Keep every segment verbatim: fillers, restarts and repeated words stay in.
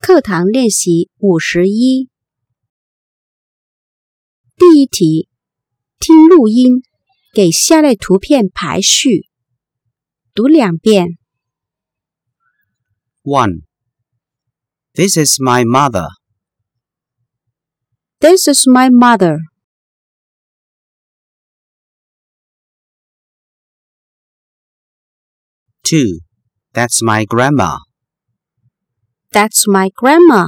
课堂练习五十一。第一题，听录音，给下列图片排序。读两遍。 one. This is my mother. This is my mother. two. That's my grandma. That's my grandma.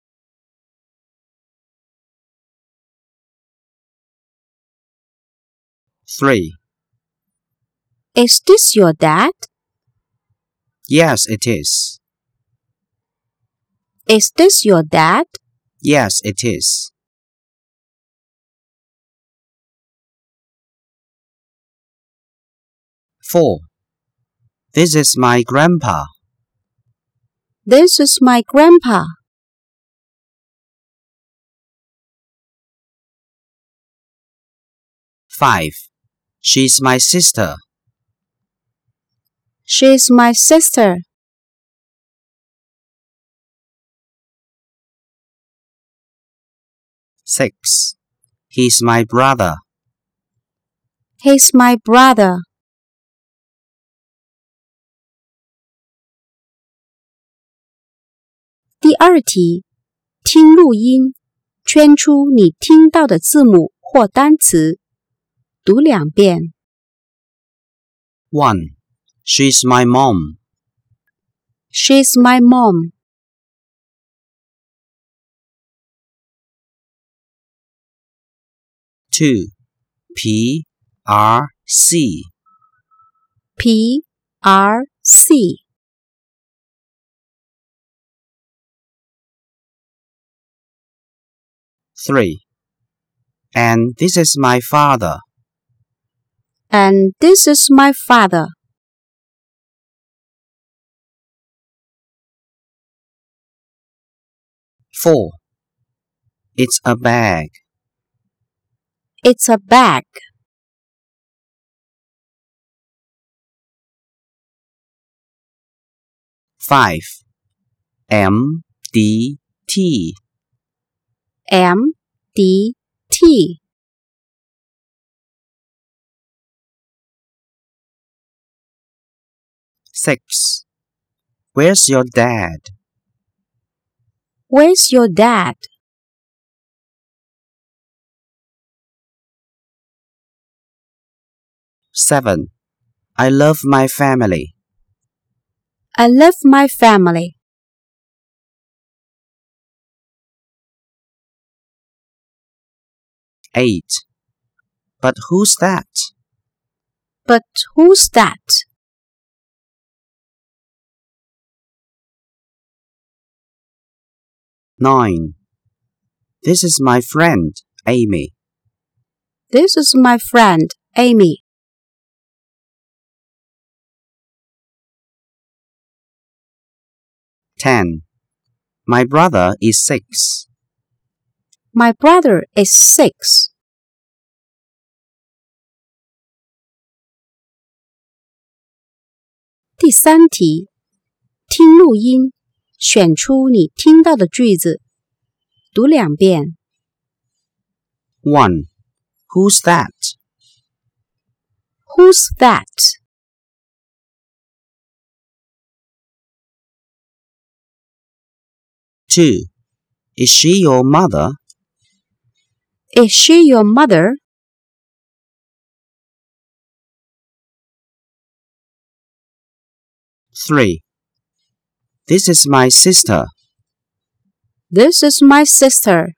three. Is this your dad? Yes, it is. Is this your dad? Yes, it is. four. This is my grandpa. This is my grandpa. five. She's my sister. She's my sister. six. He's my brother. He's my brother. 第二题，听录音，圈出你听到的字母或单词。读两遍。 one. She's my mom. She's my mom. two. P R C. P R C. three. And this is my father. And this is my father. four. It's a bag. It's a bag. five. M D T. M D T. six. Where's your dad? Where's your dad? seven. I love my family. I love my family. eight. But who's that? But who's that? nine. This is my friend, Amy. This is my friend, Amy. ten. My brother is six. My brother is six. 第三题，听录音，选出你听到的句子。读两遍。 one. Who's that? Who's that? two. Is she your mother? Is she your mother? three. This is my sister. This is my sister.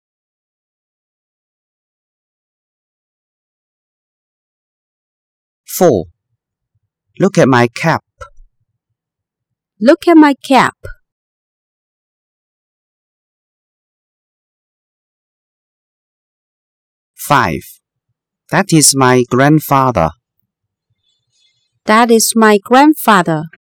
four. Look at my cap. Look at my cap. five. That is my grandfather. That is my grandfather.